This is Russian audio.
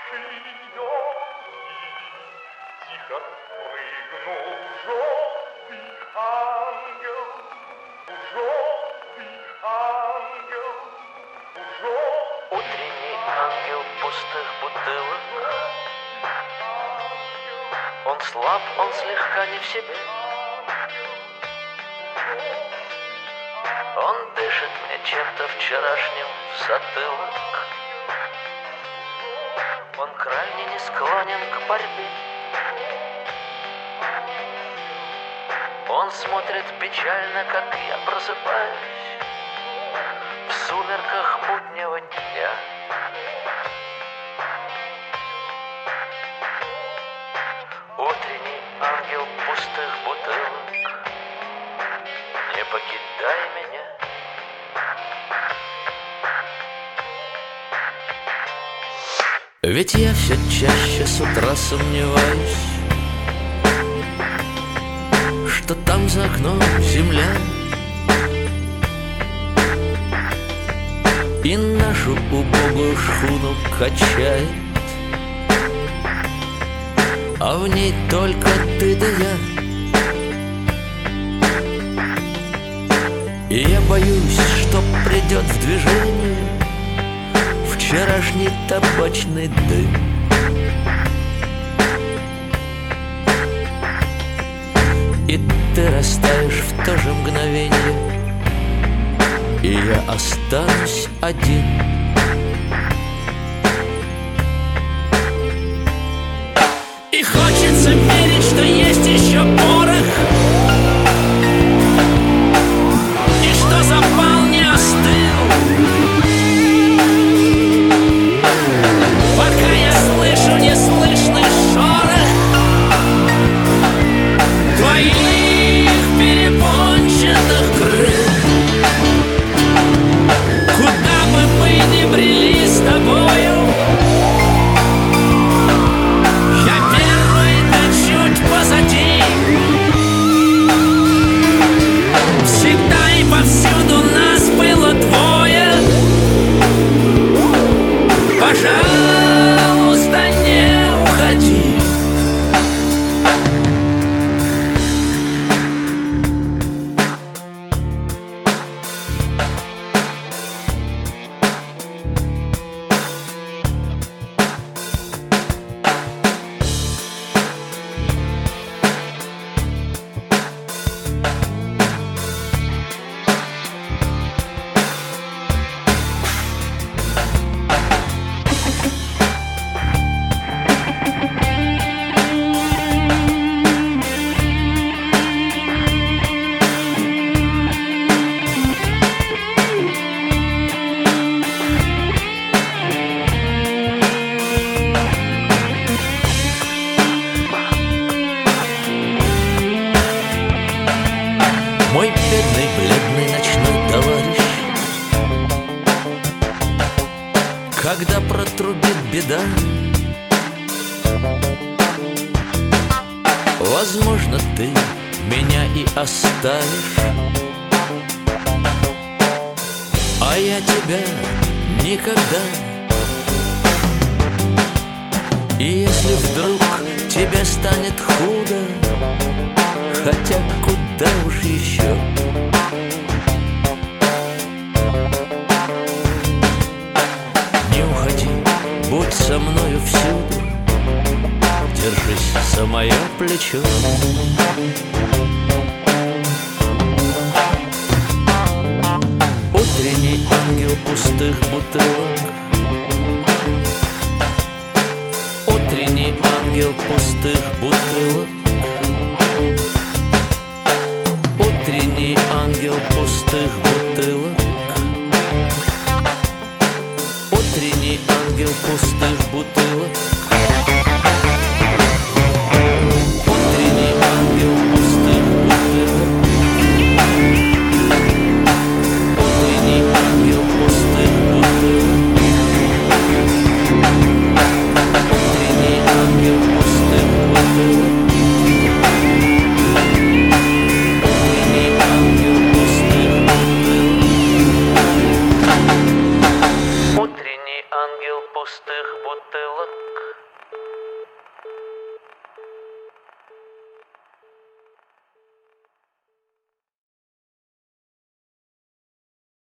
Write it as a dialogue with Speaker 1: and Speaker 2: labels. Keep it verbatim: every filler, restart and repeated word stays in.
Speaker 1: Тихо прыгнул желтый ангел, желтый ангел, желтый.
Speaker 2: Утренний ангел пустых бутылок. Он слаб, он слегка не в себе. Он дышит мне чем-то вчерашним в затылок. Он крайне не склонен к борьбе. Он смотрит печально, как я просыпаюсь в сумерках буднего дня. Утренний ангел пустых бутылок, не покидай меня. Ведь я все чаще с утра сомневаюсь, что там за окном земля и нашу убогую шхуну качает, а в ней только ты да я. И я боюсь, что придет в движение вчерашний табачный дым. И ты растаешь в то же мгновенье, и я останусь один. И хочется верить, что есть еще порох, и что запал не остыл. Пока я слышу неслышный шорох твоих перепончатых крыл. Куда бы мы ни брели с тобою, я первый, да чуть позади. Всегда и повсюду нас было двое. Пожалуйста, не уходи. Мой бедный, бледный ночной товарищ, когда протрубит беда, возможно, ты меня и оставишь, а я тебя никогда. И если вдруг тебе станет худо, хотя куда уж еще, не уходи, будь со мною всюду, держись за мое плечо. Утренний ангел пустых бутылок, утренний ангел пустых бутылок, утренний ангел пустых бутылок, утренний ангел пустых бутылок, утренний ангел пустых бутылок, утренний ангел пустых бутылок, утренний ангел пустых бутылок. Утренний ангел пустых бутылок.